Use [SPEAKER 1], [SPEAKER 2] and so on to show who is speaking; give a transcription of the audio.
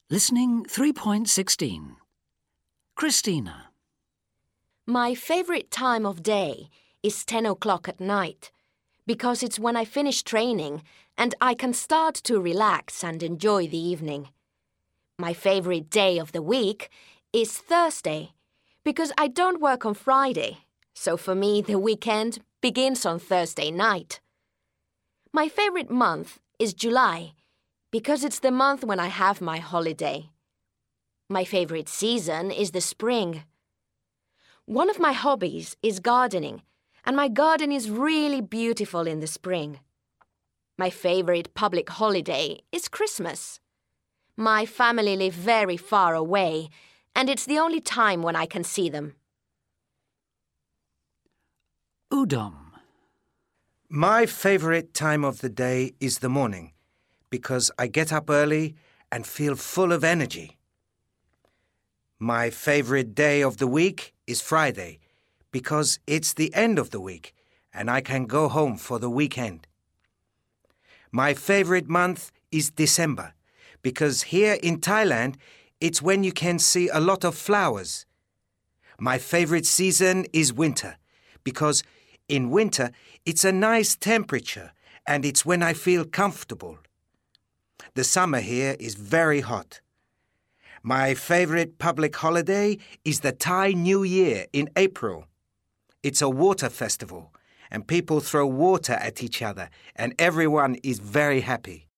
[SPEAKER 1] Listening 3.16. Christina.
[SPEAKER 2] My favorite time of day is 10 o'clock at night because it's when I finish training and I can start to relax and enjoy the evening. My favorite day of the week is Thursday because I don't work on Friday, so for me the weekend begins on Thursday night. My favorite month is July because it's the month when I have my holiday. My favorite season is the spring. One of my hobbies is gardening, and my garden is really beautiful in the spring. My favorite public holiday is Christmas. My family live very far away, and it's the only time when I can see them.
[SPEAKER 1] Udom.
[SPEAKER 3] My favorite time of the day is the morning because I get up early and feel full of energy. My favorite day of the week is Friday because it's the end of the week and I can go home for the weekend. My favorite month is December because here in Thailand it's when you can see a lot of flowers. My favorite season is winter because in winter it's a nice temperature and it's when I feel comfortable. The summer here is very hot. My favorite public holiday is the Thai New Year in April. It's a water festival, and people throw water at each other, and everyone is very happy.